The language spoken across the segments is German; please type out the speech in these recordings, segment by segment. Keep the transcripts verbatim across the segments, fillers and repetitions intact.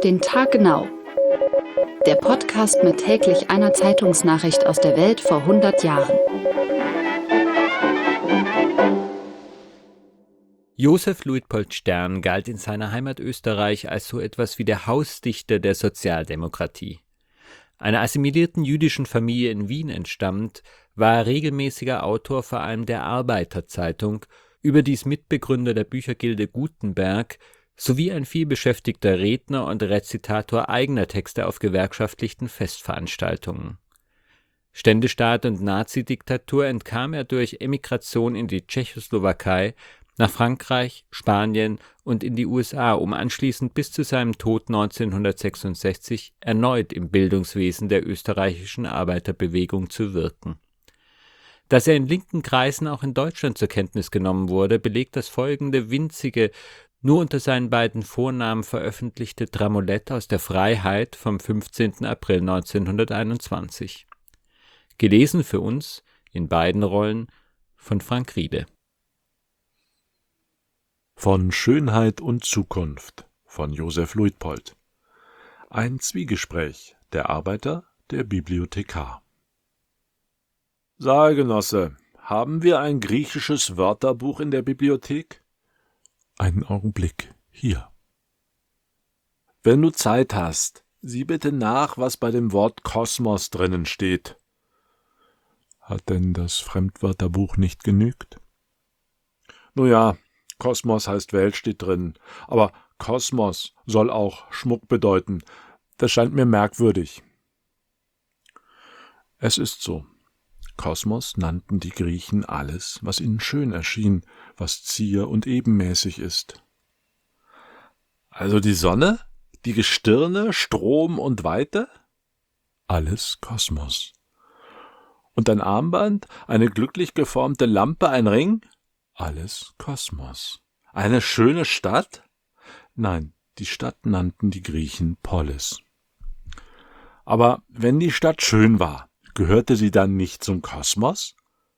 den Tag genau. Der Podcast mit täglich einer Zeitungsnachricht aus der Welt vor hundert Jahren. Josef Luitpold Stern galt in seiner Heimat Österreich als so etwas wie der Hausdichter der Sozialdemokratie. Einer assimilierten jüdischen Familie in Wien entstammend, war er regelmäßiger Autor vor allem der Arbeiterzeitung, überdies Mitbegründer der Büchergilde Gutenberg sowie ein vielbeschäftigter Redner und Rezitator eigener Texte auf gewerkschaftlichen Festveranstaltungen. Ständestaat und Nazidiktatur entkam er durch Emigration in die Tschechoslowakei, nach Frankreich, Spanien und in die U S A, um anschließend bis zu seinem Tod neunzehnhundertsechsundsechzig erneut im Bildungswesen der österreichischen Arbeiterbewegung zu wirken. Dass er in linken Kreisen auch in Deutschland zur Kenntnis genommen wurde, belegt das folgende winzige, nur unter seinen beiden Vornamen veröffentlichte Dramolett aus der Freiheit vom fünfzehnten April neunzehnhunderteinundzwanzig. Gelesen für uns, in beiden Rollen, von Frank Riede. Von Schönheit und Zukunft von Josef Luitpold. Ein Zwiegespräch der Arbeiter, der Bibliothekar. Sag, Genosse, haben wir ein griechisches Wörterbuch in der Bibliothek? Einen Augenblick, hier. Wenn du Zeit hast, sieh bitte nach, was bei dem Wort Kosmos drinnen steht. Hat denn das Fremdwörterbuch nicht genügt? Nun ja, Kosmos heißt Welt steht drin, aber Kosmos soll auch Schmuck bedeuten. Das scheint mir merkwürdig. Es ist so. Kosmos nannten die Griechen alles, was ihnen schön erschien, was zier- und ebenmäßig ist. Also die Sonne, die Gestirne, Strom und Weite? Alles Kosmos. Und ein Armband, eine glücklich geformte Lampe, ein Ring? Alles Kosmos. Eine schöne Stadt? Nein, die Stadt nannten die Griechen Polis. Aber wenn die Stadt schön war, gehörte sie dann nicht zum Kosmos?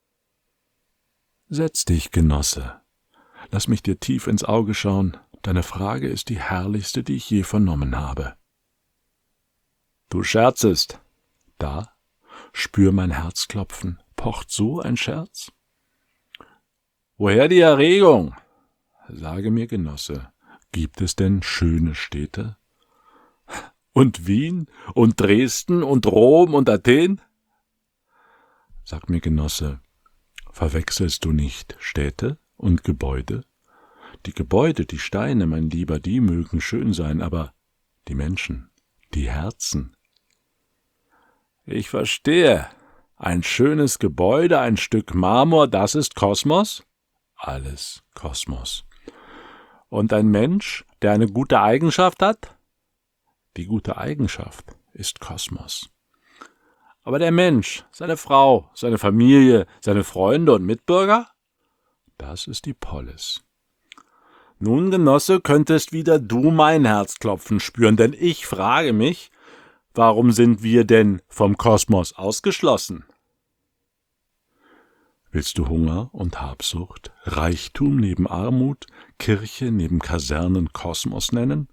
Setz dich, Genosse. Lass mich dir tief ins Auge schauen. Deine Frage ist die herrlichste, die ich je vernommen habe. Du scherzest. Da, spür mein Herz klopfen. Pocht so ein Scherz? Woher die Erregung? Sage mir, Genosse, gibt es denn schöne Städte? Und Wien und Dresden und Rom und Athen? Sag mir, Genosse, verwechselst du nicht Städte und Gebäude? Die Gebäude, die Steine, mein Lieber, die mögen schön sein, aber die Menschen, die Herzen. Ich verstehe. Ein schönes Gebäude, ein Stück Marmor, das ist Kosmos? Alles Kosmos. Und ein Mensch, der eine gute Eigenschaft hat? Die gute Eigenschaft ist Kosmos. Aber der Mensch, seine Frau, seine Familie, seine Freunde und Mitbürger? Das ist die Polis. Nun, Genosse, könntest wieder du mein Herzklopfen spüren, denn ich frage mich, warum sind wir denn vom Kosmos ausgeschlossen? Willst du Hunger und Habsucht, Reichtum neben Armut, Kirche neben Kasernen Kosmos nennen?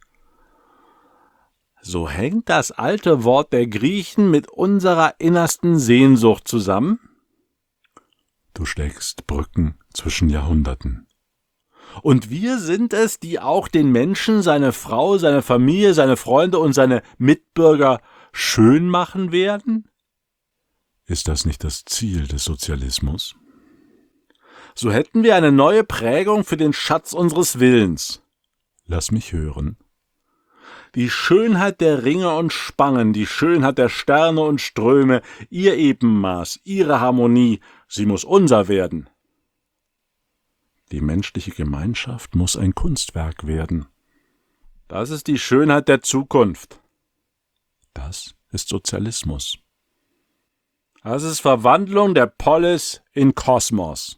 So hängt das alte Wort der Griechen mit unserer innersten Sehnsucht zusammen? Du schlägst Brücken zwischen Jahrhunderten. Und wir sind es, die auch den Menschen, seine Frau, seine Familie, seine Freunde und seine Mitbürger schön machen werden? Ist das nicht das Ziel des Sozialismus? So hätten wir eine neue Prägung für den Schatz unseres Willens. Lass mich hören. Die Schönheit der Ringe und Spangen, die Schönheit der Sterne und Ströme, ihr Ebenmaß, ihre Harmonie, sie muss unser werden. Die menschliche Gemeinschaft muss ein Kunstwerk werden. Das ist die Schönheit der Zukunft. Das ist Sozialismus. Das ist Verwandlung der Polis in Kosmos.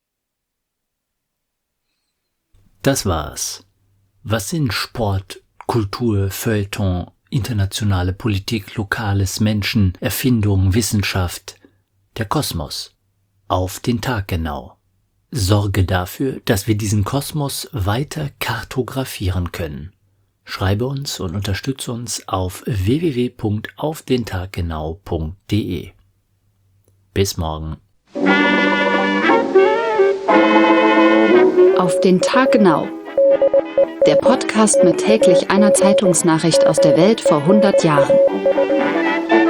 Das war's. Was sind Sport, Kultur, Feuilleton, internationale Politik, Lokales, Menschen, Erfindung, Wissenschaft? Der Kosmos. Auf den Tag genau. Sorge dafür, dass wir diesen Kosmos weiter kartografieren können. Schreibe uns und unterstütze uns auf w w w punkt auf den Tag genau punkt d e. Bis morgen. Auf den Tag genau. Der Podcast mit täglich einer Zeitungsnachricht aus der Welt vor hundert Jahren.